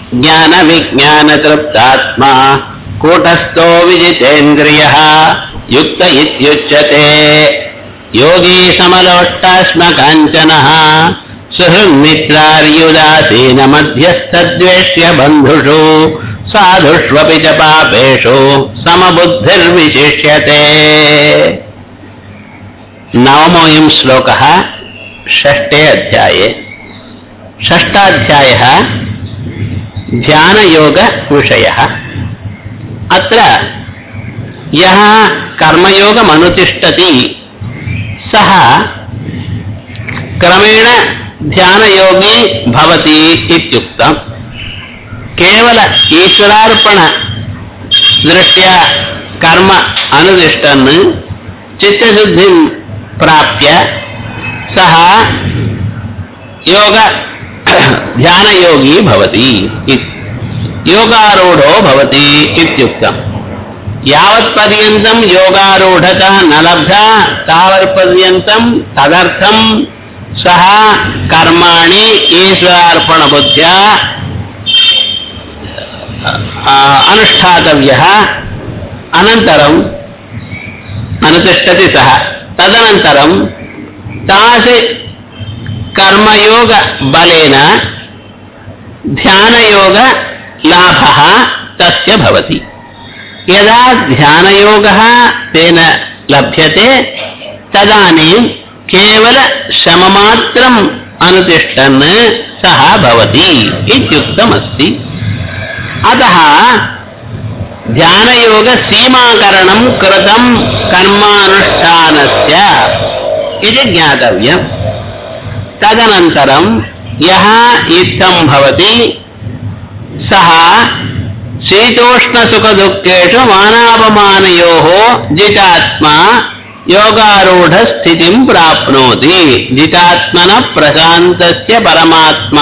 ज्ञान विज्ञान तृप्तात्मा कूटस्थो विजितेन्द्रियः युक्त इत्युच्यते योगी समलोष्टाश्म काञ्चनः सुहृन्मित्रार्युदासीन मध्यस्थद्वेष्य बन्धुषु साधुष्वपि च पापेषु समबुद्धिर्विशिष्यते। नवमोऽयं श्लोकः षष्ठे अध्याये। षष्ठाध्यायः ध्यानयोग विषयः। अत्र यः कर्मयोगमनुतिष्ठति सः क्रमेण ध्यानयोगी भवति इत्युक्तम्। केवल ईश्वरार्पण दृष्ट्या कर्म अनुतिष्ठन् चित्तशुद्धिं प्राप्य सः योग ध्यानयोगी भवति, योगारूढ़ो भवति इत्युक्तम्। यावत्पर्यन्तं योगारूढता न लब्धा तावत्पर्यन्तं तदर्थं सः कर्माणि ईश्वरार्पणबुद्ध्या अनुष्ठातव्यः। अनन्तरम् अनुतिष्ठति सः। तदनन्तरं तासि कर्मयोग बलेन ध्यानयोग लाभः तस्य भवति। यदा ध्यानयोगः तेन लभ्यते तदानीं केवल श्रममात्रम् अनुतिष्ठन् सः भवति इत्युक्तमस्ति। अतः ध्यानयोग सीमाकरणं कृतं कर्मानुष्ठानस्य इति ज्ञातव्यम्। तदनन्तरं यः इत्थं भवति सः शीतोष्णसुखदुःखेषु मानापमानयोः जितात्मा योगारूढ़ स्थितिं प्राप्नोति। जितात्मनः प्रशान्तस्य परमात्मा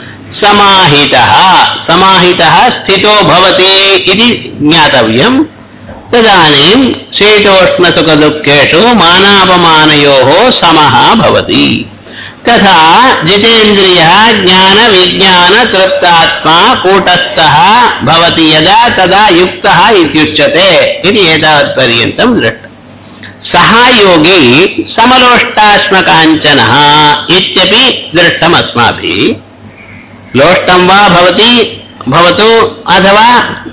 समाहितः स्थितो भवति इति ज्ञातव्यम्। तदानीं शीतोष्णसुखदुःखेषु मानापमानयोः समः भवति। तथा जितेन्द्रियः ज्ञान विज्ञान तृप्तात्मा कूटस्थः भवति यदा तदा युक्तः इत्युच्यते इति एतावत्पर्यन्तं दृष्टम्। सः योगी समलोष्टाश्म काञ्चनः इत्यपि दृष्टम् अस्माभिः। लोष्टं वा भवतु अथवा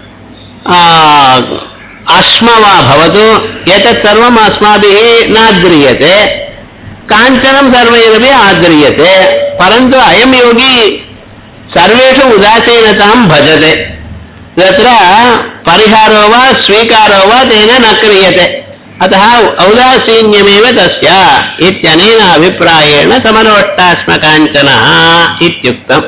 अश्म वा भवतु, एतत् सर्वम् अस्माभिः नाद्रियते। काञ्चनं सर्वैरपि आद्रियते, परन्तु अयं योगी सर्वेषु उदासीनतां भजते। तत्र परिहारो वा स्वीकारो वा तेन न क्रियते। अतः औदासीन्यमेव तस्य इत्यनेन अभिप्रायेण समलोष्टाश्म काञ्चनः इत्युक्तम्।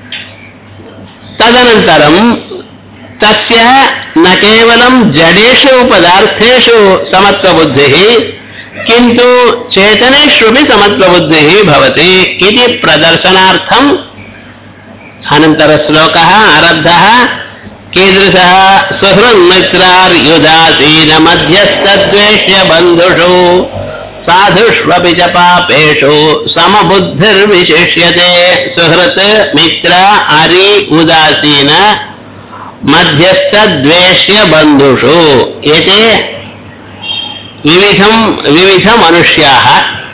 तदनन्तरं तस्य न केवलं जडेषु पदार्थेषु समत्वबुद्धिः किन्तु चेतनेष्वपि समत्वबुद्धिः भवति इति प्रदर्शनार्थम् अनन्तरश्लोकः आरब्धः। कीदृशः सुहृन्मित्रार्युदासीन मध्यस्थद्वेष्य बन्धुषु साधुष्वपि च पापेषु समबुद्धिर्विशिष्यते। सुहृत् मित्र अरि उदासीन मध्यस्थद्वेष्य बन्धुषु एते विविध मनुष्याः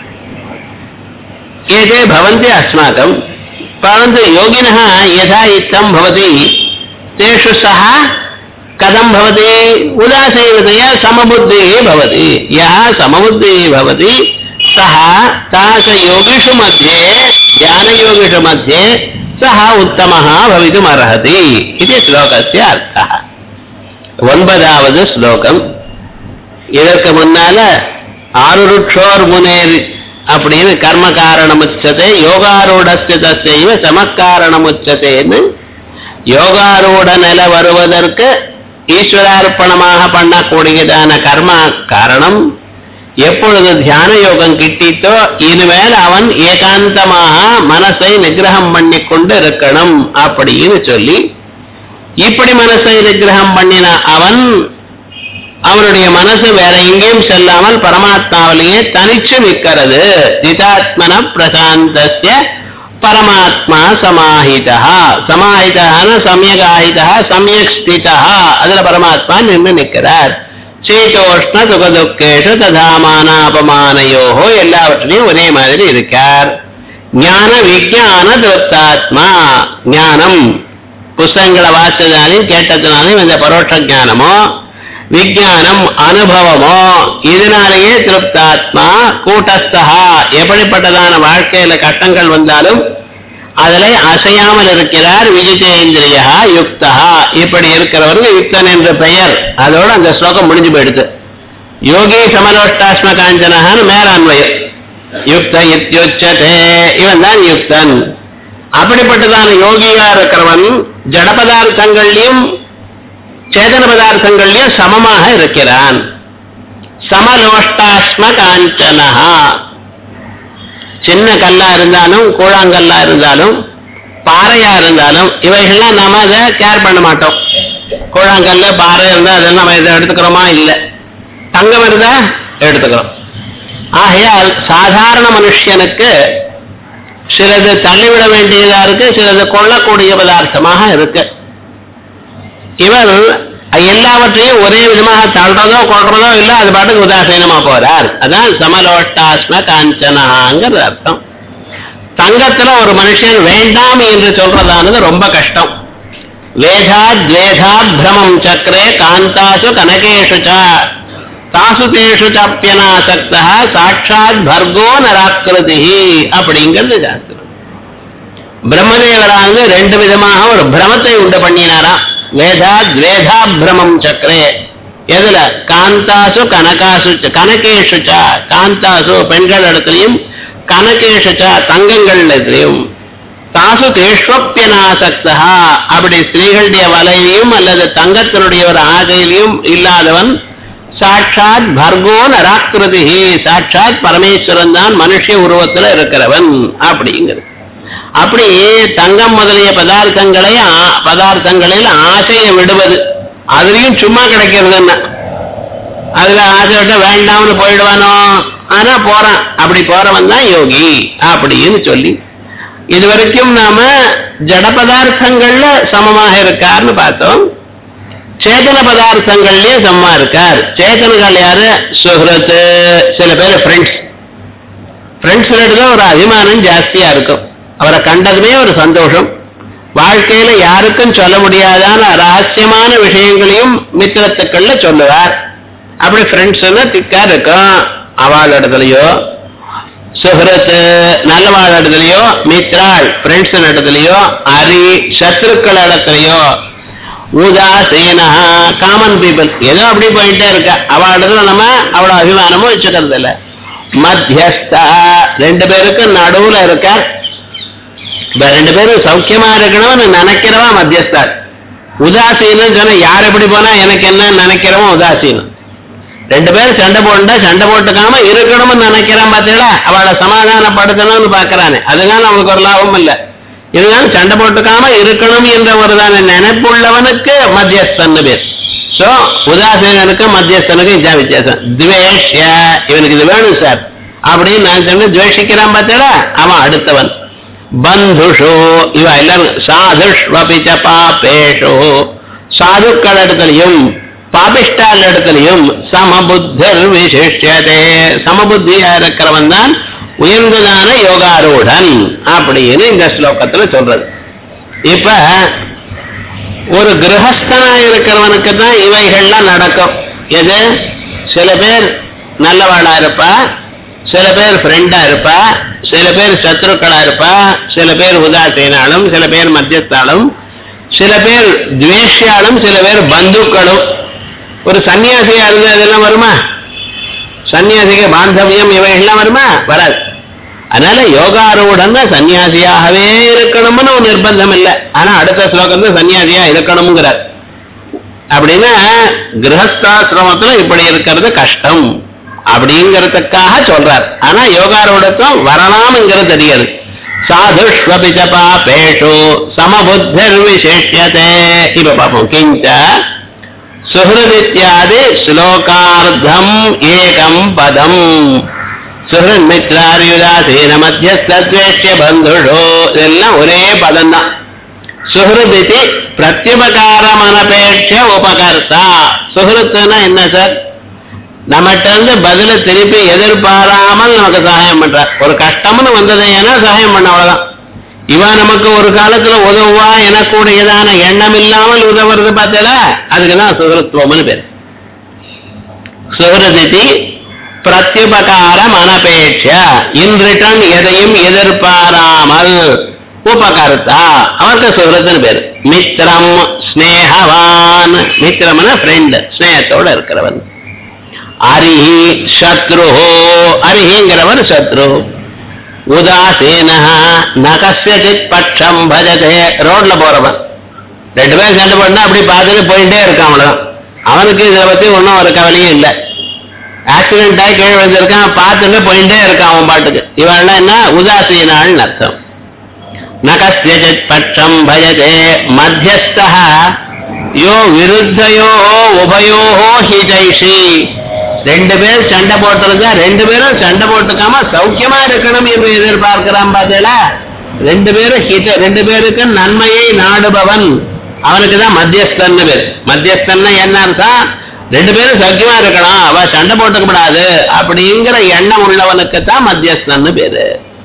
एते भवन्ति अस्माकं। परन्तु योगिनः यथा इत्थं भवति तेषु सः कथं भवति? उदासीनतया समबुद्धिः भवति। यः समबुद्धिः भवति सः तादृशयोगिषु मध्ये ध्यानयोगिषु मध्ये सः उत्तमः भवितुमर्हति इति श्लोकस्य अर्थः। 9வது श्लोकम्. இதற்கு முன்னால ஆருருட்சோர் முனேர் அப்படின்னு கர்ம காரணம் உச்சதே யோகாரூடஸ்ய தஸ்யைவ சமக்காரணம் உச்சதேன்னு யோகாரூட நிலை வருவதற்கு ஈஸ்வரார்ப்பணமாக பண்ணக்கூடியதான கர்ம காரணம். எப்பொழுது தியான யோகம் கிட்டித்தோ இனிமேல் அவன் ஏகாந்தமாக மனசை நிகிரகம் பண்ணி கொண்டு இருக்கணும் அப்படின்னு சொல்லி, இப்படி மனசை நிகிரகம் பண்ணின அவன் அவனுடைய மனசு வேற எங்கேயும் செல்லாமல் பரமாத்மாவிலேயே தனிச்சு நிற்கிறது. ஜிதாத்மன பிரசாந்தஸ்ய பரமாத்மா சமாஹிதா. சமாஹிதான சமயகாஹிதா, சமயக் ஸ்திதா, அதுல பரமாத்மா நின்று நிற்கிறார். சீதோஷ்ண சுகதுக்கேஷு ததாமான அபமானயோஹோ, எல்லாவற்றிலையும் ஒரே மாதிரி இருக்கார். ஞான விஞ்ஞான திருப்தாத்மா, ஞானம் புஸ்தகங்களை வாசிச்சதாலையும் கேட்டதுனாலையும் இந்த பரோட்ச ஞானமோ விஞ்ஞானம் அனுபவமோ இதனாலேயே திருப்தாத்மா கூட்டஸ்தா, எப்படிப்பட்டதான வாழ்க்கையில கஷ்டங்கள் வந்தாலும் அதில் அசையாமல் இருக்கிறார். விஜிதேந்திரியா யுக்தா, இப்படி இருக்கிறவருக்கு யுக்தன் என்ற பெயர். அதோடு அந்த ஸ்லோகம் முடிஞ்சு போயிடுது. யோகி சமலோஷ்டாஸ்ம காஞ்சனஹான்னு மேலான்வயம். யுக்த இத்யுச்சதே, இவன் தான் யுக்தன். அப்படிப்பட்டதான யோகியா இருக்கிறவன் ஜட பதார்த்தங்கள்லையும் சேதன பதார்த்தங்கள்லையும் சமமாக இருக்கிறான். சமலோஷ்டாஸ்ம காஞ்சனஹா, சின்ன கல்லா இருந்தாலும் கூழாங்கல்லா இருந்தாலும் பாறையா இருந்தாலும் இவைகள்லாம் நாம அதை கேர் பண்ண மாட்டோம். கூழாங்கல்ல பாறை இருந்தா அதெல்லாம் நம்ம இதை எடுத்துக்கிறோமா? இல்லை. தங்கம் இருந்தா எடுத்துக்கிறோம். ஆகையால் சாதாரண மனுஷனுக்கு சிலது தள்ளிவிட வேண்டியதா இருக்கு, சிலது கொள்ளக்கூடிய பதார்த்தமாக இருக்கு. இவர் எல்லாவற்றையும் ஒரே விதமாக தள்ளுறதோ கொள்றதோ இல்லை, அது பாட்டுக்கு உதாசீனமா போறார். அதான் சமலோஷ்டாஸ்ம காஞ்சனாங்கிற அர்த்தம். தங்கத்துல ஒரு மனுஷன் வேண்டாம் என்று சொல்றதானது ரொம்ப கஷ்டம். வேதா துவேதா பிரமம் சக்கரே காந்தாசு கனகேஷு தாசு தேஷு சாப்பியனாசக்தா சாட்சாத் பர்கோ நராக்கிருதி அப்படிங்கிறது சாஸ்திரம். பிரம்மதேவரானது ரெண்டு விதமாக ஒரு பிரமத்தை உண்டு பண்ணினாராம். வேதா துவேதா பிரமம் சக்கரே, எதுல? காந்தாசு கனகாசு கனகேஷு, காந்தாசு பெண்கள் இடத்துலையும், கனகேஷு தங்கங்கள் இடத்துலையும், தாசு தேஷ்வப்பியனாசக்தா, அப்படி ஸ்திரீகளுடைய வலையிலையும் அல்லது தங்கத்தினுடைய ஒரு ஆசையிலையும் இல்லாதவன் சாட்சாத் பர்கோ நராக்கிருதி, சாட்சாத் பரமேஸ்வரன் தான் மனுஷ உருவத்தில் இருக்கிறவன் அப்படிங்கிறது. அப்படி தங்கம் முதலிய பதார்த்தங்களில் ஆசையை விடுவது, அதுலயும் சும்மா கிடைக்கிறதுன்னா அதுல ஆசை விட்ட வேண்டாம்னு போயிடுவானோ, ஆனா போறான். அப்படி போறவன் தான் யோகி அப்படின்னு சொல்லி இதுவரைக்கும் நாம ஜட பதார்த்தங்கள்ல சமமாக இருக்காருன்னு பார்த்தோம். சேதன பதார்த்தங்கள்லயே சமமா இருக்கார். சேதனங்கள் யாரு? சுஹ்ரத்து, சில பேர் ஃப்ரெண்ட்ஸ் ஒரு அபிமானம் ஜாஸ்தியா இருக்கும். அவரை கண்டதுமே ஒரு சந்தோஷம். வாழ்க்கையில யாருக்கும் சொல்ல முடியாதான ரகசியமான விஷயங்களையும் மித்திரத்துக்கள்ல சொல்லுவார். அப்படி ஃப்ரெண்ட்ஸ்னா திக்கா இருக்கும். அவள் இடத்துலயோ சுஹ்ரத்து நல்லவாழ் இடத்துலயோ, மித்ராள் ஃப்ரெண்ட்ஸ் இடத்துலயோ, அரி சத்ருக்கள் இடத்துலயோ, உதாசீனா காமன் பீப்புள் ஏதோ அப்படி போயிட்டே இருக்க. அவள் இடத்துல நம்ம அவ்வளோ அபிமானமும் வச்சுக்கிறது இல்லை. மத்தியஸ்தா, ரெண்டு பேருக்கு நடுவுல இருக்கார். ரெண்டு பேரும் சௌக்கியமா இருக்கணும்னு நினைக்கிறவா மத்தியஸ்தார். உதாசீனம் சொன்ன யார் எப்படி போனா எனக்கு என்ன நினைக்கிறவன் உதாசீனம். ரெண்டு பேரும் சண்டை போட்டா சண்டை போட்டுக்காம இருக்கணும்னு நினைக்கிறான். பார்த்தீங்களா? அவளை சமாதானப்படுத்தணும்னு பாக்குறானே, அதுதான் அவனுக்கு ஒரு லாபம் இல்லை. இருந்தாலும் சண்டை போட்டுக்காம இருக்கணும் என்ற ஒரு தான நினைப்புள்ளவனுக்கு மத்தியஸ்தன் பேர். சோ உதாசீனனுக்கு மத்தியஸ்தனுக்கு இதான் வித்தியாசம். துவேஷ்ய, இவனுக்கு இது வேணும் சார் அப்படின்னு நான் சொன்ன துவேஷிக்கிறான். பார்த்தீங்களா? அவன் அடுத்தவன். பந்துஷோ, இவ எல்லாரும் சாதுஷ்வபிச்ச பாபேஷோ, சாதுக்கள் இடத்துலையும் பாபிஷ்டால் இடத்துலையும் சமபுத்தர் விசிஷ்யதே, சமபுத்தியா இருக்கிறவன் தான் உயர்ந்ததான யோகாரூடன் அப்படின்னு இந்த ஸ்லோகத்துல சொல்றது. இப்ப ஒரு கிரகஸ்தனா இருக்கிறவனுக்கு தான் இவைகள்லாம் நடக்கும். எது? சில பேர் நல்லவாளா இருப்பா, சில பேர் ஃப்ரெண்டா இருப்பா, சில பேர் சத்ருக்களா இருப்பா, சில பேர் உதாசீனாலும், சில பேர் மத்தியஸ்தாலும், சில பேர் துவேஷியாலும், சில பேர் பந்துக்களும். ஒரு சன்னியாசியா இருந்தா இதெல்லாம் வருமா? சன்னியாசிக்கு பாந்தவியம் இவைகள்லாம் வருமா? வராது. அதனால யோகாரூடன் சன்னியாசியாகவே இருக்கணும்னு ஒரு நிர்பந்தம் இல்லை. ஆனா அடுத்த ஸ்லோகத்துல சன்னியாசியா இருக்கணும்ங்கிறார். அப்படின்னா கிரகஸ்தாசிரமத்துல இப்படி இருக்கிறது கஷ்டம் அப்படிங்கிறதுக்காக சொல்றார். ஆனா யோகாரூடத்தும் வரலாம்ங்கிறது தெரியாது. சாதுஷ்வபிச்ச பாபேஷு சமபுத்தர் விசேஷ்யதே. இப்ப பார்ப்போம். கிஞ்ச சுஹ்ருதித்யாதி ஸ்லோகார்த்தம் ஏகம் பதம். சுஹ்ருன் மித்ரார்யுதாசீன மத்தியஸ்தத்வேஷ்ய பந்துஷோ இதெல்லாம் ஒரே பதம் தான். சுஹ்ருதிதி பிரத்யுபகாரம் அனபேட்ச உபகர்த்தா. சுஹ்ருத்துன்னா என்ன சார்? நம்மகிட்ட இருந்து பதில திருப்பி எதிர்பாராமல் நமக்கு சகாயம் பண்றார். ஒரு கஷ்டம்னு வந்தது ஏன்னா சகாயம் பண்ண, அவ்வளவுதான். இவன் நமக்கு ஒரு காலத்துல உதவுவா எனக்கூடியதான எண்ணம் இல்லாமல் உதவுறது பார்த்தல, அதுக்குதான் சுஹ்ருத்வம்னு பேர். சுஹ்ருதிதி பிரத்யுபகாரம் அனபேட்ச, இன் ரிட்டர்ன் எதையும் எதிர்பாராமல் உபகர்த்தா, அவருக்கு சுஹ்ருத்னு பேரு. மித்ரம் ஸ்னேகவான், மித்ரம்னா ஃப்ரெண்ட், ஸ்னேகத்தோட இருக்கிறவன். அரிஹி சத்ரு, அரிஹிங்கிறவன் சத்ரு. உதாசீன நகஸ்யசித் பட்சம் பஜதே, ரோட்ல போறவன் ரெண்டு பேரும் சண்டை போட்டா அப்படி பார்த்துட்டு போயிட்டே இருக்கான், அவ்வளவுதான். அவனுக்கு இதை பத்தி ஒன்றும் ஒரு கவலையும் இல்லை. ஆக்சிடென்ட் ஆகி கீழே விழுந்திருக்கான், பார்த்துட்டு போயிட்டே இருக்கான் அவன் பாட்டுக்கு. இவன் என்ன உதாசீனான்னு அர்த்தம். நகஸ்யசித் பட்சம் பஜதே மத்தியஸ்தः யோ விருத்தயோ உபயோ ஹிதைஷி. ரெண்டு பேர் சண்டை போட்டிருந்தா ரெண்டு பேரும் சண்டை போட்டுக்காம சௌக்கியமா இருக்கணும் என்று எதிர்பார்க்கிறான் பார்த்தீங்களா. ரெண்டு பேரும் ஹித, ரெண்டு பேருக்கு நன்மையை நாடுபவன், அவனுக்குதான் மத்தியஸ்தன் பேர். மத்தியஸ்தன் என்ன அர்த்தம்? ரெண்டு பேரும் சௌக்கியமா இருக்கணும், அவ சண்டை போட்டுக்கப்படாது அப்படிங்கிற எண்ணம் உள்ளவனுக்கு தான் மத்தியஸ்தன் பேரு.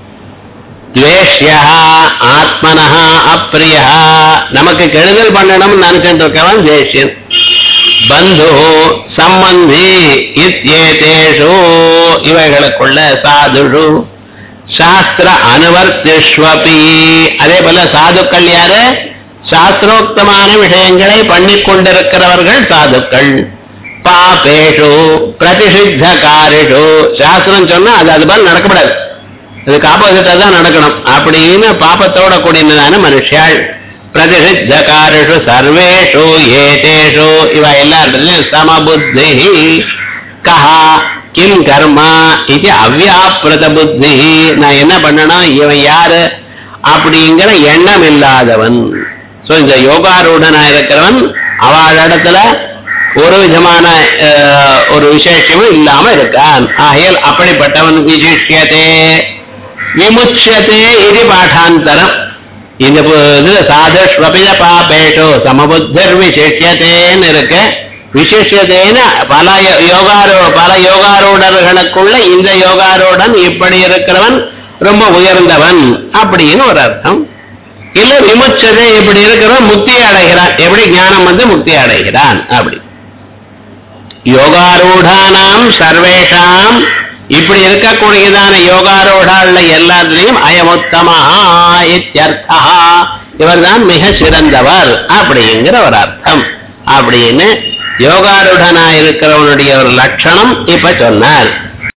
துவேஷ்யா ஆத்மனஹ அப்ரியா, நமக்கு கெடுதல் பண்ணணும்னு நினைச்சிட்டு இருக்கவன் தேஷ்யன். பந்து சம்பந்தி இத்யேதேஷு, இவைகளுக்குள்ள சாதுஷு சாஸ்திர அனுவர்த்திஷ்வபி, அதே போல சாதுக்கள் யாரு? சாஸ்திரோக்தமான விஷயங்களை பண்ணிக் கொண்டிருக்கிறவர்கள் சாதுக்கள். பாபேஷு பிரதிஷித்த காரிஷு, சாஸ்திரம் சொன்னா அது போல நடக்கப்படாது, அதுக்கு ஆப்போசிட்டா தான் நடக்கணும் அப்படின்னு பாபத்தோட கூடியதான மனுஷாள். பிரதிஷித்த காரிஷு சர்வேஷு ஏதேஷு, இவ எல்லாருக்கும் சமபுத்தி. கஹா கிம் கர்மா இது அவ்யாப்ரத புத்தி, நான் என்ன பண்ணணும், இவன் யாரு அப்படிங்கிற எண்ணம் இல்லாதவன். சோ இந்த யோகாரூடனா இருக்கிறவன் அவளிடத்துல ஒரு விதமான ஒரு விசேஷமும் இல்லாம இருக்கான். ஆகையால் அப்படிப்பட்டவன் விசிஷ்யதே விமுச்சியதே இது பாடாந்தரம். இந்த சாதுஷ்வபித பாபேஷு சமபுத்தர் விசிஷ்யத்தேன்னு இருக்கு. விசிஷ்யத்தேன்னு பல யோகாரூடர்களுக்குள்ள இந்த யோகாரூடன் இப்படி இருக்கிறவன் ரொம்ப உயர்ந்தவன் அப்படின்னு ஒரு அர்த்தம். இல்ல விமுச்சதே இப்படி இருக்கிறவன் முக்தி அடைகிறான், எப்படி ஞானம் வந்து முக்தி அடைகிறான் அப்படி. யோகாரூடானாம் சர்வேஷாம், இப்படி இருக்கக்கூடியதான யோகாரூடால எல்லாத்திலையும் அயமுத்தமா இத்யர்த்தா, இவர்தான் மிக சிறந்தவர் அப்படிங்கிற ஒரு அர்த்தம். அப்படின்னு யோகாரூடனா இருக்கிறவனுடைய ஒரு லட்சணம் இப்ப சொன்னார்.